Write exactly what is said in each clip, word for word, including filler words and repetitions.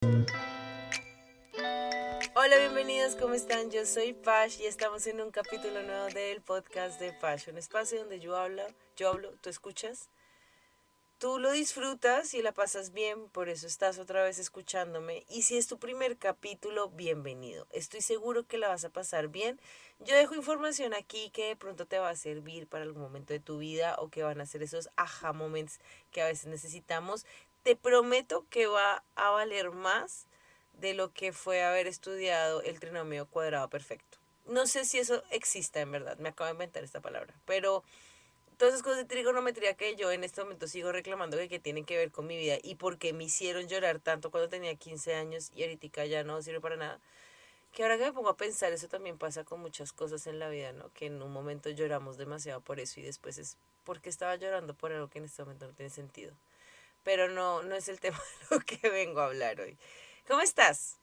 Hola, bienvenidos, ¿cómo están? Yo soy Pash y estamos en un capítulo nuevo del podcast de Pash, un espacio donde yo hablo, yo hablo, tú escuchas, tú lo disfrutas y la pasas bien, por eso estás otra vez escuchándome. Y si es tu primer capítulo, bienvenido. Estoy seguro que la vas a pasar bien. Yo dejo información aquí que de pronto te va a servir para algún momento de tu vida o que van a ser esos aha moments que a veces necesitamos. Te prometo que va a valer más de lo que fue haber estudiado el trinomio cuadrado perfecto. No sé si eso exista en verdad, me acabo de inventar esta palabra, pero todas esas cosas de trigonometría que yo en este momento sigo reclamando que, que tienen que ver con mi vida y porque me hicieron llorar tanto cuando tenía quince años y ahorita ya no sirve para nada, que ahora que me pongo a pensar, eso también pasa con muchas cosas en la vida, ¿no? Que en un momento lloramos demasiado por eso y después es porque estaba llorando por algo que en este momento no tiene sentido. Pero no, no es el tema de lo que vengo a hablar hoy. ¿Cómo estás?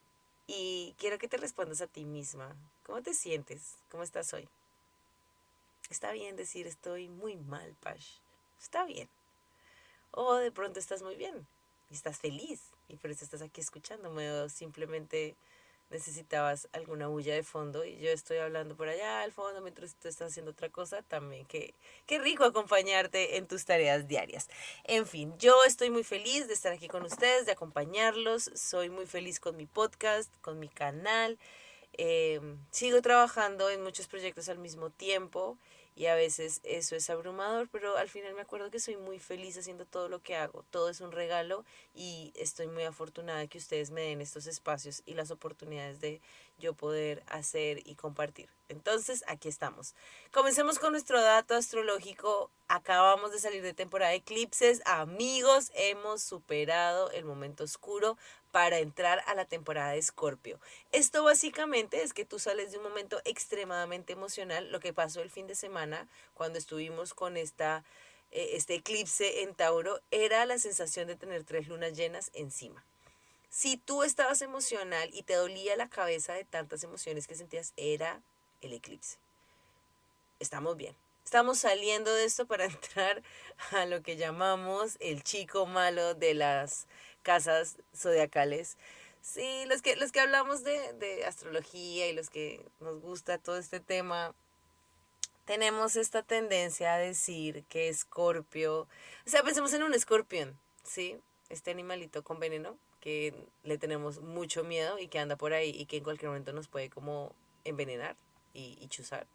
Y quiero que te respondas a ti misma. ¿Cómo te sientes? ¿Cómo estás hoy? Está bien decir estoy muy mal, Pash. Está bien. O de pronto estás muy bien y estás feliz y por eso estás aquí escuchándome o simplemente necesitabas alguna bulla de fondo y yo estoy hablando por allá al fondo mientras tú estás haciendo otra cosa también. Qué, qué rico acompañarte en tus tareas diarias. En fin, yo estoy muy feliz de estar aquí con ustedes, de acompañarlos. Soy muy feliz con mi podcast, con mi canal. Eh, sigo trabajando en muchos proyectos al mismo tiempo y a veces eso es abrumador, pero al final me acuerdo que soy muy feliz haciendo todo lo que hago. Todo es un regalo y estoy muy afortunada de que ustedes me den estos espacios y las oportunidades de yo poder hacer y compartir. Entonces, aquí estamos. Comencemos con nuestro dato astrológico. Acabamos de salir de temporada de eclipses. Amigos, hemos superado el momento oscuro para entrar a la temporada de Escorpio. Esto básicamente es que tú sales de un momento extremadamente emocional, lo que pasó el fin de semana cuando estuvimos con esta, eh, este eclipse en Tauro, era la sensación de tener tres lunas llenas encima. Si tú estabas emocional y te dolía la cabeza de tantas emociones que sentías, era el eclipse. Estamos bien. Estamos saliendo de esto para entrar a lo que llamamos el chico malo de las casas zodiacales. Sí, los que, los que hablamos de, de astrología y los que nos gusta todo este tema, tenemos esta tendencia a decir que Escorpio, o sea, pensemos en un escorpión, ¿sí? Este animalito con veneno que le tenemos mucho miedo y que anda por ahí y que en cualquier momento nos puede como envenenar y, y chuzar.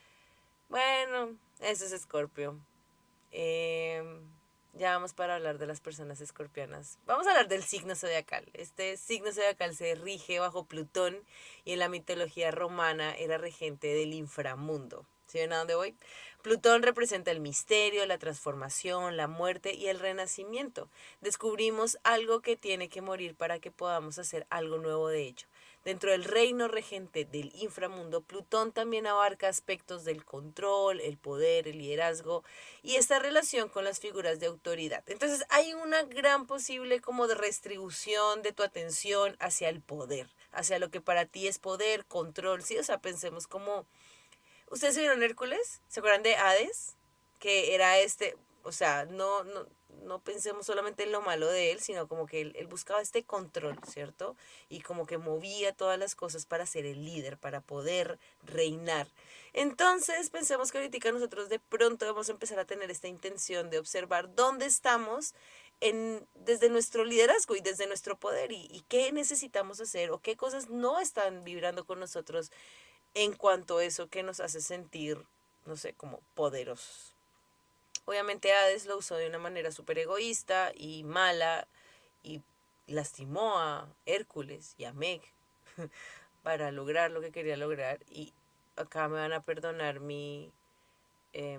Bueno, eso es Escorpio. Eh, ya vamos para hablar de las personas escorpianas. Vamos a hablar del signo zodiacal. Este signo zodiacal se rige bajo Plutón y en la mitología romana era regente del inframundo. ¿Sí ven a dónde voy? Plutón representa el misterio, la transformación, la muerte y el renacimiento. Descubrimos algo que tiene que morir para que podamos hacer algo nuevo de ello. Dentro del reino regente del inframundo, Plutón también abarca aspectos del control, el poder, el liderazgo y esta relación con las figuras de autoridad. Entonces hay una gran posible como de restribución de tu atención hacia el poder, hacia lo que para ti es poder, control, ¿sí? O sea, pensemos como... ¿Ustedes vieron Hércules? ¿Se acuerdan de Hades? Que era este, o sea, no, no, no pensemos solamente en lo malo de él, sino como que él, él buscaba este control, ¿cierto? Y como que movía todas las cosas para ser el líder, para poder reinar. Entonces, pensemos que ahorita nosotros de pronto vamos a empezar a tener esta intención de observar dónde estamos en, desde nuestro liderazgo y desde nuestro poder y, y qué necesitamos hacer o qué cosas no están vibrando con nosotros en cuanto a eso que nos hace sentir, no sé, como poderosos. Obviamente Hades lo usó de una manera súper egoísta y mala y lastimó a Hércules y a Meg para lograr lo que quería lograr. Y acá me van a perdonar mi... Eh,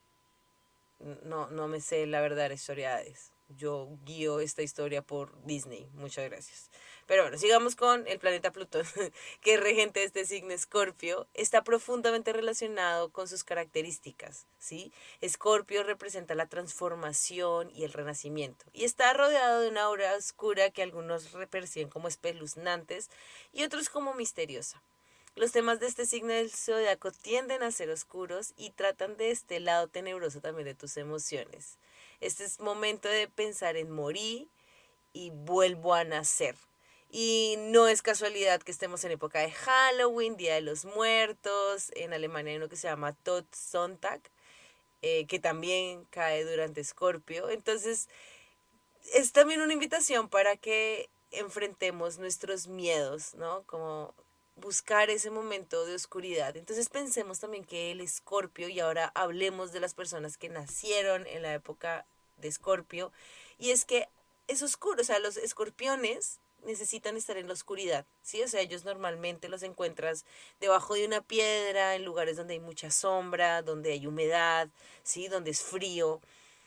no, no me sé la verdadera historia de Hades. Yo guío esta historia por Disney. Muchas gracias. Pero bueno, sigamos con el planeta Plutón, que es regente de este signo Escorpio. Está profundamente relacionado con sus características, ¿sí? Escorpio representa la transformación y el renacimiento. Y está rodeado de una aura oscura que algunos perciben como espeluznantes y otros como misteriosa. Los temas de este signo del zodiaco tienden a ser oscuros y tratan de este lado tenebroso también de tus emociones. Este es momento de pensar en morir y vuelvo a nacer. Y no es casualidad que estemos en época de Halloween, Día de los Muertos. En Alemania hay uno que se llama Todsonntag, eh, que también cae durante Escorpio. Entonces, es también una invitación para que enfrentemos nuestros miedos, ¿no? Como buscar ese momento de oscuridad. Entonces pensemos también que el Escorpio, y ahora hablemos de las personas que nacieron en la época de Escorpio, y es que es oscuro, o sea, los escorpiones necesitan estar en la oscuridad, ¿sí? O sea, ellos normalmente los encuentras debajo de una piedra, en lugares donde hay mucha sombra, donde hay humedad, ¿sí? Donde es frío.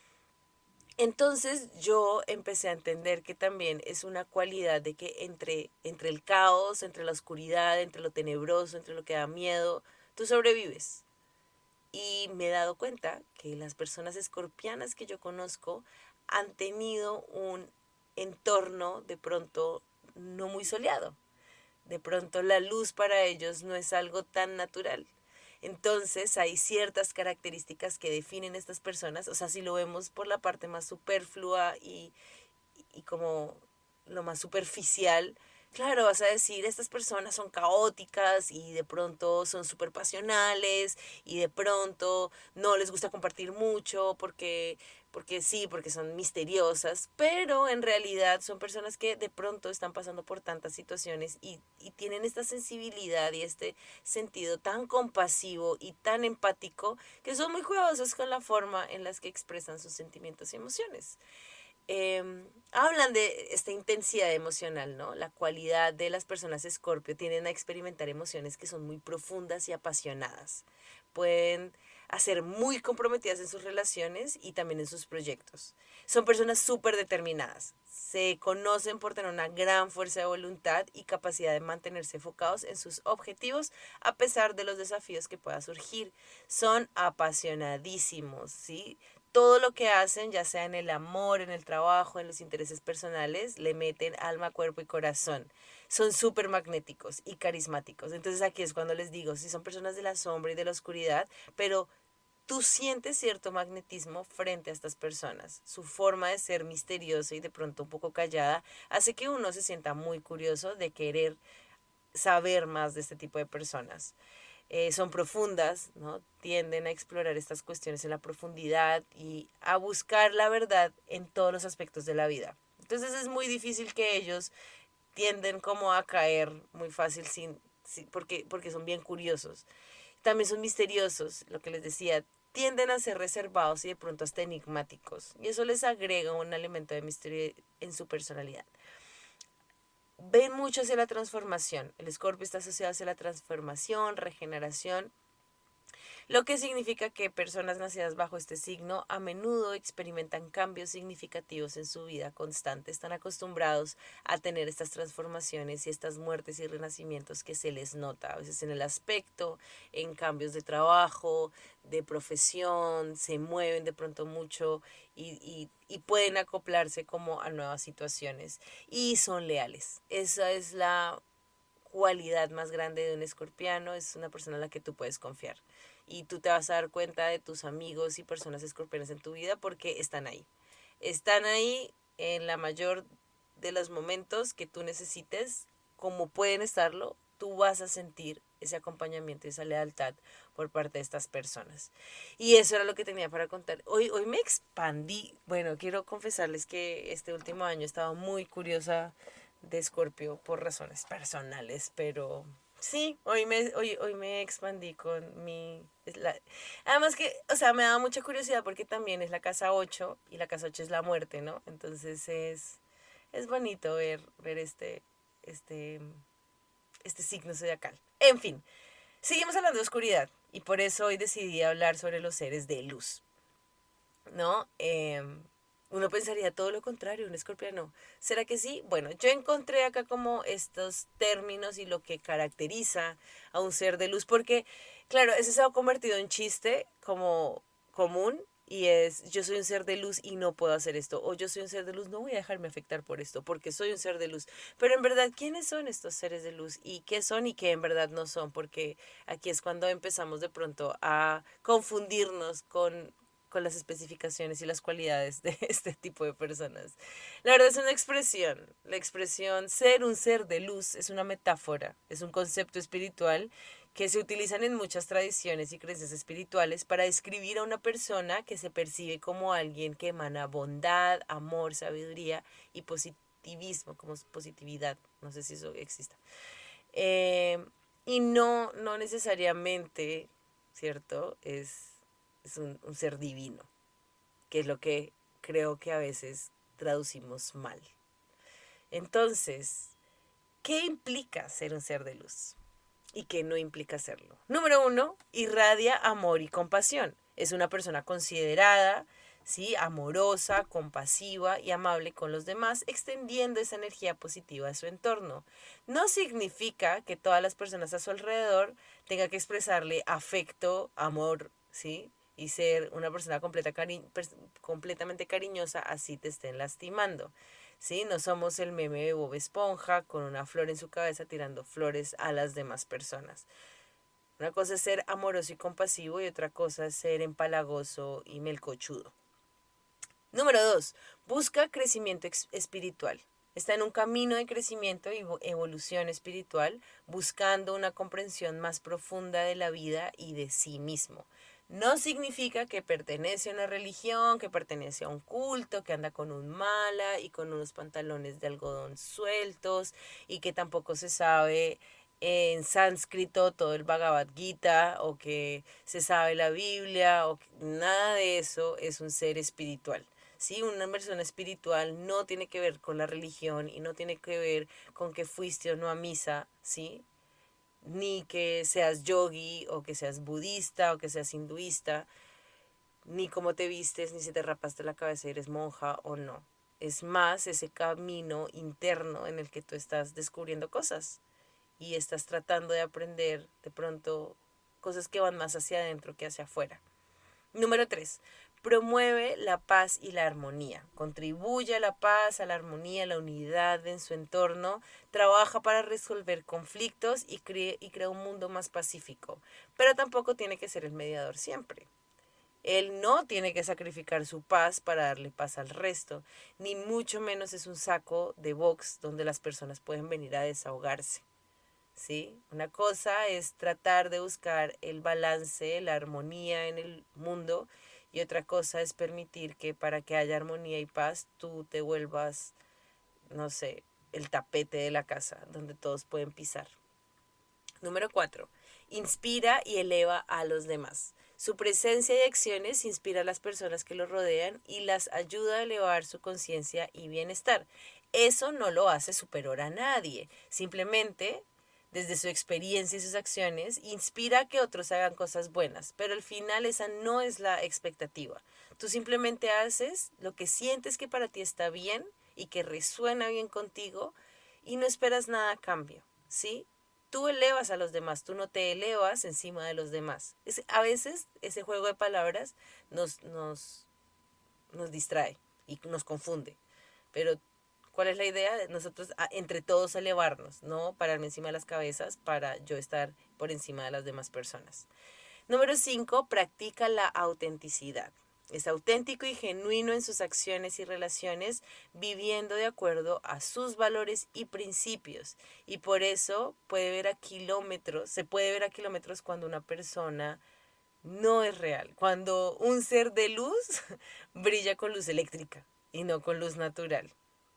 Entonces yo empecé a entender que también es una cualidad de que entre, entre el caos, entre la oscuridad, entre lo tenebroso, entre lo que da miedo, tú sobrevives. Y me he dado cuenta que las personas escorpianas que yo conozco han tenido un entorno de pronto no muy soleado. De pronto la luz para ellos no es algo tan natural. Entonces hay ciertas características que definen estas personas, o sea, si lo vemos por la parte más superflua y, y como lo más superficial, claro, vas a decir, estas personas son caóticas y de pronto son súper pasionales y de pronto no les gusta compartir mucho porque, porque sí, porque son misteriosas, pero en realidad son personas que de pronto están pasando por tantas situaciones y, y tienen esta sensibilidad y este sentido tan compasivo y tan empático que son muy cuidadosos con la forma en las que expresan sus sentimientos y emociones. Eh, hablan de esta intensidad emocional, ¿no? La cualidad de las personas Escorpio tienden a experimentar emociones que son muy profundas y apasionadas. Pueden ser muy comprometidas en sus relaciones y también en sus proyectos. Son personas súper determinadas. Se conocen por tener una gran fuerza de voluntad y capacidad de mantenerse enfocados en sus objetivos a pesar de los desafíos que puedan surgir. Son apasionadísimos, ¿sí? Todo lo que hacen, ya sea en el amor, en el trabajo, en los intereses personales, le meten alma, cuerpo y corazón. Son súper magnéticos y carismáticos. Entonces aquí es cuando les digo, si son personas de la sombra y de la oscuridad, pero tú sientes cierto magnetismo frente a estas personas. Su forma de ser misteriosa y de pronto un poco callada hace que uno se sienta muy curioso de querer saber más de este tipo de personas. Eh, son profundas, ¿no? Tienden a explorar estas cuestiones en la profundidad y a buscar la verdad en todos los aspectos de la vida. Entonces es muy difícil que ellos tienden como a caer muy fácil sin, sin porque, porque son bien curiosos. También son misteriosos, lo que les decía, tienden a ser reservados y de pronto hasta enigmáticos. Y eso les agrega un elemento de misterio en su personalidad. Ven mucho hacia la transformación. El Escorpio está asociado hacia la transformación, regeneración, lo que significa que personas nacidas bajo este signo a menudo experimentan cambios significativos en su vida constante. Están acostumbrados a tener estas transformaciones y estas muertes y renacimientos que se les nota, a veces en el aspecto, en cambios de trabajo, de profesión, se mueven de pronto mucho y, y, y pueden acoplarse como a nuevas situaciones y son leales. Esa es la cualidad más grande de un escorpiano, es una persona en la que tú puedes confiar. Y tú te vas a dar cuenta de tus amigos y personas escorpianas en tu vida porque están ahí. Están ahí en la mayor de los momentos que tú necesites, como pueden estarlo, tú vas a sentir ese acompañamiento y esa lealtad por parte de estas personas. Y eso era lo que tenía para contar. Hoy, hoy me expandí. Bueno, quiero confesarles que este último año estaba muy curiosa de Escorpio por razones personales, pero sí, hoy me, hoy, hoy me expandí con mi... La, además que, o sea, me da mucha curiosidad porque también es la casa ocho y la casa ocho es la muerte, ¿no? Entonces es, es bonito ver, ver este, este, este signo zodiacal. En fin, seguimos hablando de oscuridad y por eso hoy decidí hablar sobre los seres de luz, ¿no? Eh, uno pensaría todo lo contrario, un escorpiano. ¿Será que sí? Bueno, yo encontré acá como estos términos y lo que caracteriza a un ser de luz, porque, claro, ese se ha convertido en chiste como común y es, yo soy un ser de luz y no puedo hacer esto, o yo soy un ser de luz, no voy a dejarme afectar por esto, porque soy un ser de luz. Pero en verdad, ¿quiénes son estos seres de luz? ¿Y qué son y qué en verdad no son? Porque aquí es cuando empezamos de pronto a confundirnos con con las especificaciones y las cualidades de este tipo de personas. La verdad es una expresión. La expresión ser un ser de luz es una metáfora, es un concepto espiritual que se utilizan en muchas tradiciones y creencias espirituales para describir a una persona que se percibe como alguien que emana bondad, amor, sabiduría y positivismo, como positividad. No sé si eso exista. Eh, y no, no necesariamente, ¿cierto? Es, es un, un ser divino, que es lo que creo que a veces traducimos mal. Entonces, ¿qué implica ser un ser de luz? ¿Y qué no implica serlo? Número uno, irradia amor y compasión. Es una persona considerada, ¿sí? Amorosa, compasiva y amable con los demás, extendiendo esa energía positiva a su entorno. No significa que todas las personas a su alrededor tengan que expresarle afecto, amor, ¿sí? Y ser una persona completa cari completamente cariñosa, así te estén lastimando. ¿Sí? No somos el meme de Bob Esponja con una flor en su cabeza tirando flores a las demás personas. Una cosa es ser amoroso y compasivo y otra cosa es ser empalagoso y melcochudo. Número dos, busca crecimiento espiritual. Está en un camino de crecimiento y evolución espiritual, buscando una comprensión más profunda de la vida y de sí mismo. No significa que pertenece a una religión, que pertenece a un culto, que anda con un mala y con unos pantalones de algodón sueltos y que tampoco se sabe en sánscrito todo el Bhagavad Gita o que se sabe la Biblia o que, nada de eso es un ser espiritual. ¿Sí? Una persona espiritual no tiene que ver con la religión y no tiene que ver con que fuiste o no a misa, ¿sí? Ni que seas yogi o que seas budista o que seas hinduista, ni cómo te vistes, ni si te rapaste la cabeza y eres monja o no. Es más ese camino interno en el que tú estás descubriendo cosas y estás tratando de aprender de pronto cosas que van más hacia adentro que hacia afuera. Número tres, promueve la paz y la armonía. Contribuye a la paz, a la armonía, a la unidad en su entorno. Trabaja para resolver conflictos y, crea, y crea un mundo más pacífico. Pero tampoco tiene que ser el mediador siempre. Él no tiene que sacrificar su paz para darle paz al resto. Ni mucho menos es un saco de box donde las personas pueden venir a desahogarse. ¿Sí? Una cosa es tratar de buscar el balance, la armonía en el mundo y otra cosa es permitir que para que haya armonía y paz tú te vuelvas, no sé, el tapete de la casa donde todos pueden pisar. Número cuatro. Inspira y eleva a los demás. Su presencia y acciones inspira a las personas que lo rodean y las ayuda a elevar su conciencia y bienestar. Eso no lo hace superior a nadie, simplemente desde su experiencia y sus acciones, inspira a que otros hagan cosas buenas, pero al final esa no es la expectativa. Tú simplemente haces lo que sientes que para ti está bien y que resuena bien contigo y no esperas nada a cambio, ¿sí? Tú elevas a los demás, tú no te elevas encima de los demás. Es, a veces ese juego de palabras nos, nos, nos distrae y nos confunde, pero ¿cuál es la idea? Nosotros entre todos elevarnos, no pararme encima de las cabezas para yo estar por encima de las demás personas. Número cinco, practica la autenticidad. Es auténtico y genuino en sus acciones y relaciones, viviendo de acuerdo a sus valores y principios. Y por eso puede ver a kilómetros, se puede ver a kilómetros cuando una persona no es real, cuando un ser de luz brilla con luz eléctrica y no con luz natural.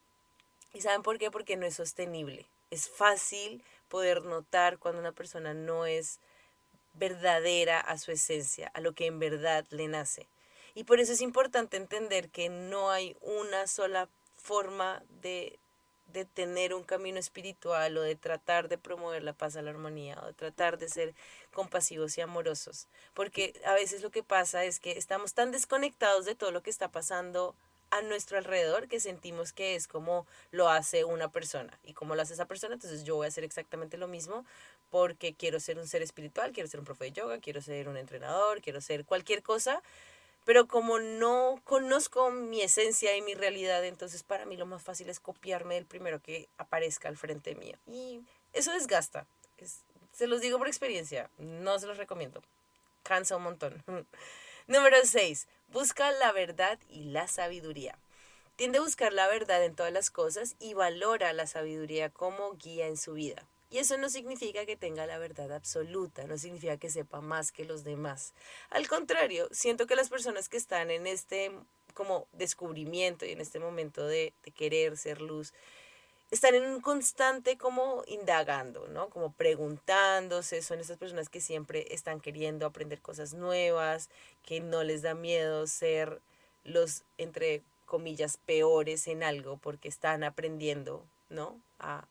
¿Y saben por qué? Porque no es sostenible. Es fácil poder notar cuando una persona no es verdadera a su esencia, a lo que en verdad le nace. Y por eso es importante entender que no hay una sola forma de, de tener un camino espiritual o de tratar de promover la paz a la armonía o de tratar de ser compasivos y amorosos. Porque a veces lo que pasa es que estamos tan desconectados de todo lo que está pasando a nuestro alrededor que sentimos que es como lo hace una persona y como lo hace esa persona, entonces yo voy a hacer exactamente lo mismo porque quiero ser un ser espiritual, quiero ser un profe de yoga, quiero ser un entrenador, quiero ser cualquier cosa, pero como no conozco mi esencia y mi realidad, entonces para mí lo más fácil es copiarme del primero que aparezca al frente mío y eso desgasta, es, se los digo por experiencia, no se los recomiendo, cansa un montón. Número seis. Busca la verdad y la sabiduría. Tiende a buscar la verdad en todas las cosas y valora la sabiduría como guía en su vida. Y eso no significa que tenga la verdad absoluta, no significa que sepa más que los demás. Al contrario, siento que las personas que están en este como descubrimiento y en este momento de, de querer ser luz, están en un constante como indagando, ¿no? Como preguntándose, son esas personas que siempre están queriendo aprender cosas nuevas, que no les da miedo ser los, entre comillas, peores en algo porque están aprendiendo, ¿no? A,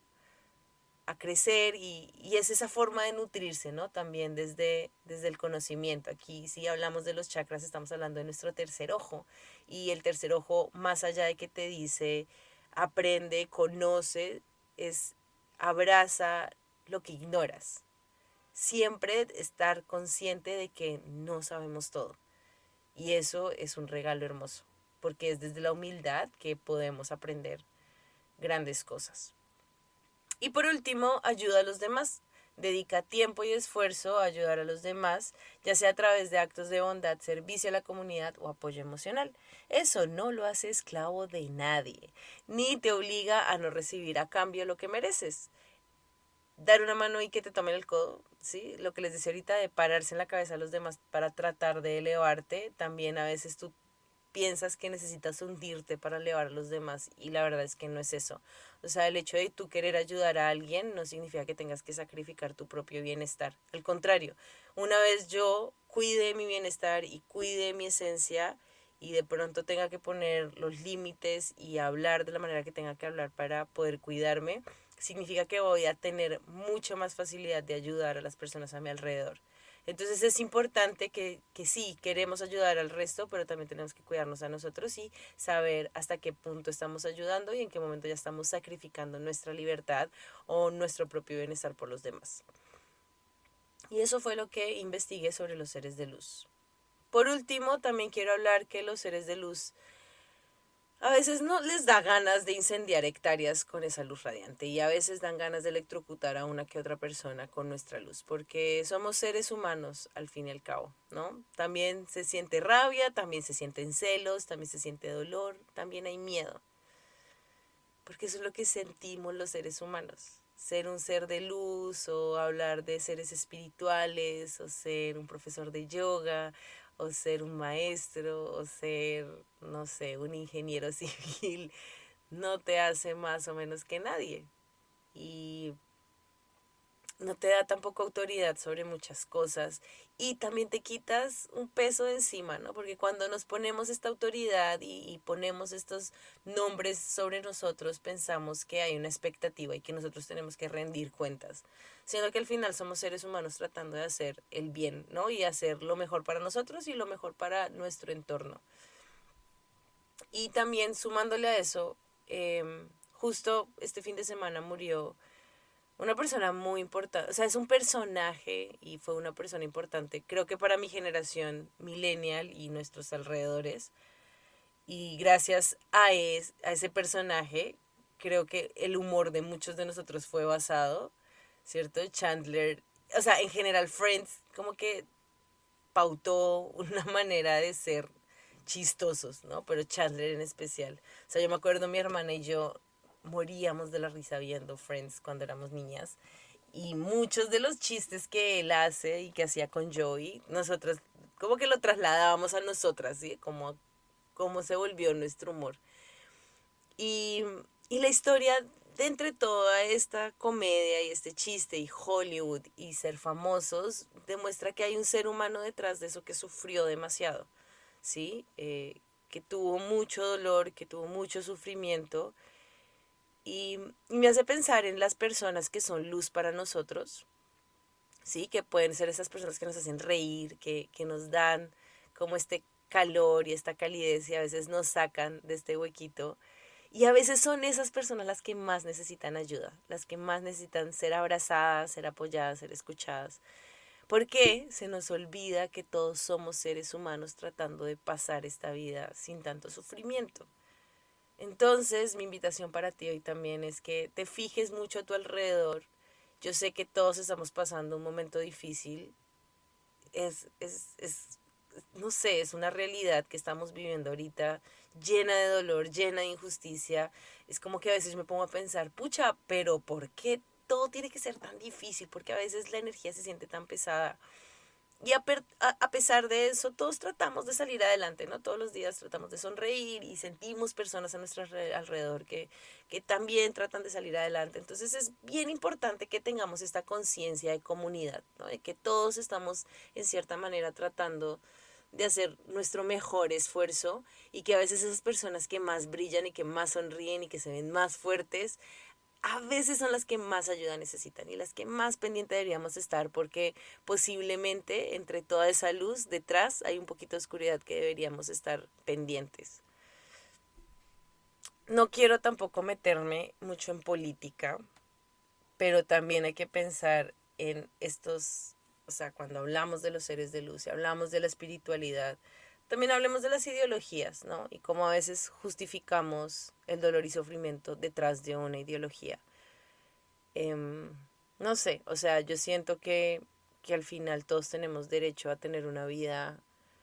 a crecer y, y es esa forma de nutrirse, ¿no? También desde, desde el conocimiento. Aquí si hablamos de los chakras estamos hablando de nuestro tercer ojo y el tercer ojo más allá de que te dice aprende, conoce, es abraza lo que ignoras. Siempre estar consciente de que no sabemos todo y eso es un regalo hermoso porque es desde la humildad que podemos aprender grandes cosas. Y por último, ayuda a los demás. Dedica tiempo y esfuerzo a ayudar a los demás, ya sea a través de actos de bondad, servicio a la comunidad o apoyo emocional. Eso no lo hace esclavo de nadie, ni te obliga a no recibir a cambio lo que mereces. Dar una mano y que te tomen el codo, ¿sí? Lo que les decía ahorita de pararse en la cabeza a los demás para tratar de elevarte, también a veces tú piensas que necesitas hundirte para elevar a los demás y la verdad es que no es eso. O sea, el hecho de tú querer ayudar a alguien no significa que tengas que sacrificar tu propio bienestar. Al contrario, una vez yo cuide mi bienestar y cuide mi esencia y de pronto tenga que poner los límites y hablar de la manera que tenga que hablar para poder cuidarme, significa que voy a tener mucha más facilidad de ayudar a las personas a mi alrededor. Entonces es importante que, que sí, queremos ayudar al resto, pero también tenemos que cuidarnos a nosotros y saber hasta qué punto estamos ayudando y en qué momento ya estamos sacrificando nuestra libertad o nuestro propio bienestar por los demás. Y eso fue lo que investigué sobre los seres de luz. Por último, también quiero hablar que los seres de luz a veces no les da ganas de incendiar hectáreas con esa luz radiante y a veces dan ganas de electrocutar a una que otra persona con nuestra luz, porque somos seres humanos al fin y al cabo, ¿no? También se siente rabia, también se sienten celos, también se siente dolor, también hay miedo, porque eso es lo que sentimos los seres humanos. Ser un ser de luz o hablar de seres espirituales o ser un profesor de yoga o ser un maestro o ser, no sé, un ingeniero civil, no te hace más o menos que nadie. Y no te da tampoco autoridad sobre muchas cosas y también te quitas un peso de encima, ¿no? Porque cuando nos ponemos esta autoridad y, y ponemos estos nombres sobre nosotros, pensamos que hay una expectativa y que nosotros tenemos que rendir cuentas, siendo que al final somos seres humanos tratando de hacer el bien, ¿no? Y hacer lo mejor para nosotros y lo mejor para nuestro entorno. Y también sumándole a eso, eh, justo este fin de semana murió una persona muy importante, o sea, es un personaje y fue una persona importante, creo que para mi generación millennial y nuestros alrededores. Y gracias a, es, a ese personaje, creo que el humor de muchos de nosotros fue basado, ¿cierto? Chandler, o sea, en general Friends, como que pautó una manera de ser chistosos, ¿no? Pero Chandler en especial. O sea, yo me acuerdo mi hermana y yo moríamos de la risa viendo Friends cuando éramos niñas. Y muchos de los chistes que él hace y que hacía con Joey, nosotros como que lo trasladábamos a nosotras, ¿sí? Como, como se volvió nuestro humor. Y, y la historia de entre toda esta comedia y este chiste y Hollywood y ser famosos demuestra que hay un ser humano detrás de eso que sufrió demasiado, ¿sí? Eh, que tuvo mucho dolor, que tuvo mucho sufrimiento y, y me hace pensar en las personas que son luz para nosotros, ¿sí? Que pueden ser esas personas que nos hacen reír, que, que nos dan como este calor y esta calidez y a veces nos sacan de este huequito. Y a veces son esas personas las que más necesitan ayuda, las que más necesitan ser abrazadas, ser apoyadas, ser escuchadas. Porque se nos olvida que todos somos seres humanos tratando de pasar esta vida sin tanto sufrimiento. Entonces, mi invitación para ti hoy también es que te fijes mucho a tu alrededor. Yo sé que todos estamos pasando un momento difícil. Es, es, es no sé, es una realidad que estamos viviendo ahorita llena de dolor, llena de injusticia. Es como que a veces me pongo a pensar, pucha, pero ¿por qué todo tiene que ser tan difícil? Porque a veces la energía se siente tan pesada. Y a, per, a, a pesar de eso, todos tratamos de salir adelante, ¿no? Todos los días tratamos de sonreír y sentimos personas a nuestro alrededor que, que también tratan de salir adelante. Entonces es bien importante que tengamos esta conciencia de comunidad, ¿no? De que todos estamos en cierta manera tratando de hacer nuestro mejor esfuerzo y que a veces esas personas que más brillan y que más sonríen y que se ven más fuertes, a veces son las que más ayuda necesitan y las que más pendiente deberíamos estar, porque posiblemente entre toda esa luz detrás hay un poquito de oscuridad que deberíamos estar pendientes. No quiero tampoco meterme mucho en política, pero también hay que pensar en estos, o sea, cuando hablamos de los seres de luz y hablamos de la espiritualidad, también hablemos de las ideologías, ¿no? Y cómo a veces justificamos el dolor y sufrimiento detrás de una ideología. Eh, no sé, o sea, yo siento que, que al final todos tenemos derecho a tener una vida,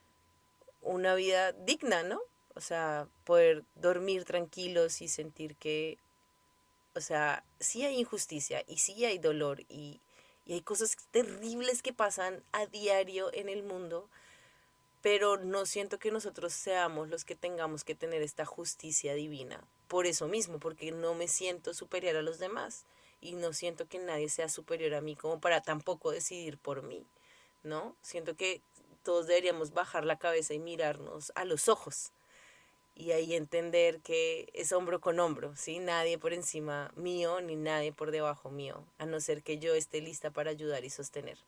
una vida digna, ¿no? O sea, poder dormir tranquilos y sentir que, o sea, sí hay injusticia y sí hay dolor y, y hay cosas terribles que pasan a diario en el mundo, pero no siento que nosotros seamos los que tengamos que tener esta justicia divina. Por eso mismo, porque no me siento superior a los demás y no siento que nadie sea superior a mí como para tampoco decidir por mí, ¿no? Siento que todos deberíamos bajar la cabeza y mirarnos a los ojos y ahí entender que es hombro con hombro, ¿sí? Nadie por encima mío ni nadie por debajo mío, a no ser que yo esté lista para ayudar y sostener.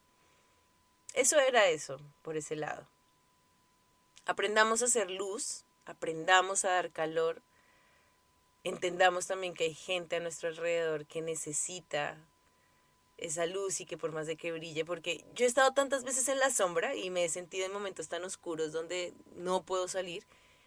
Eso era eso, por ese lado. Aprendamos a hacer luz, aprendamos a dar calor, entendamos también que hay gente a nuestro alrededor que necesita esa luz y que por más de que brille, porque yo he estado tantas veces en la sombra y me he sentido en momentos tan oscuros donde no puedo salir,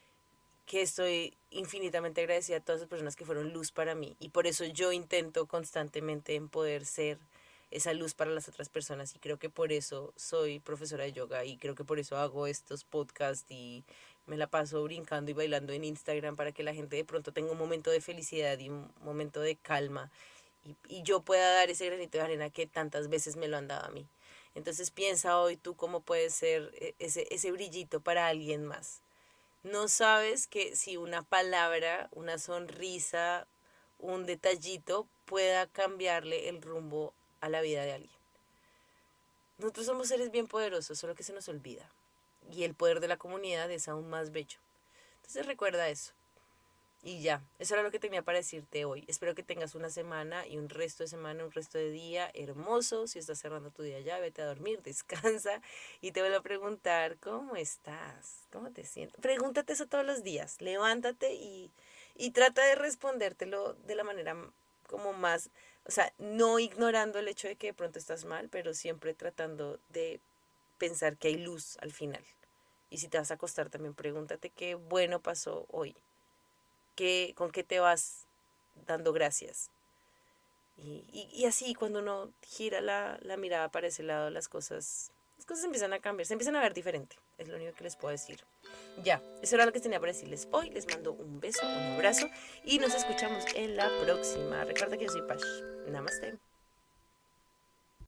que estoy infinitamente agradecida a todas las personas que fueron luz para mí y por eso yo intento constantemente en poder ser esa luz para las otras personas y creo que por eso soy profesora de yoga y creo que por eso hago estos podcasts y me la paso brincando y bailando en Instagram para que la gente de pronto tenga un momento de felicidad y un momento de calma y, y yo pueda dar ese granito de arena que tantas veces me lo han dado a mí. Entonces piensa hoy tú cómo puedes ser ese, ese brillito para alguien más. No sabes que si una palabra, una sonrisa, un detallito pueda cambiarle el rumbo a la vida de alguien. Nosotros somos seres bien poderosos, solo que se nos olvida. Y el poder de la comunidad es aún más bello. Entonces recuerda eso. Y ya, eso era lo que tenía para decirte hoy. Espero que tengas una semana y un resto de semana, un resto de día hermoso. Si estás cerrando tu día ya, vete a dormir, descansa. Y te voy a preguntar, ¿cómo estás? ¿Cómo te sientes? Pregúntate eso todos los días. Levántate y, y trata de respondértelo de la manera como más, o sea, no ignorando el hecho de que de pronto estás mal, pero siempre tratando de pensar que hay luz al final. Y si te vas a acostar también pregúntate qué bueno pasó hoy. ¿Qué, con qué te vas dando gracias? Y, y, y así cuando uno gira la, la mirada para ese lado, las cosas, las cosas empiezan a cambiar, se empiezan a ver diferente. Es lo único que les puedo decir. Ya, eso era lo que tenía para decirles hoy. Les mando un beso, un abrazo y nos escuchamos en la próxima. Recuerda que yo soy Pash. Namaste.